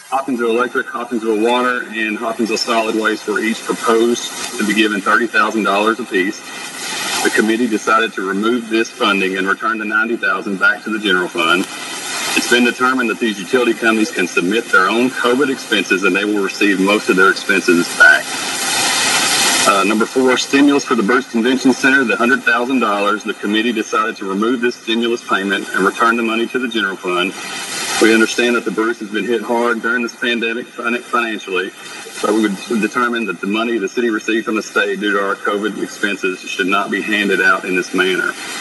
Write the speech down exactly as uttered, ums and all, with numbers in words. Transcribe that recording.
Hopkinsville Electric, Hopkinsville Water, and Hopkinsville Solid Waste were each proposed to be given thirty thousand dollars apiece. The committee decided to remove this funding and return the ninety thousand dollars back to the general fund. It's been determined that these utility companies can submit their own COVID expenses and they will receive most of their expenses back. Uh, number four, stimulus for the Bruce Convention Center, the one hundred thousand dollars. The committee decided to remove this stimulus payment and return the money to the general fund. We understand that the Bruce has been hit hard during this pandemic financially, so we would determine that the money the city received from the state due to our COVID expenses should not be handed out in this manner.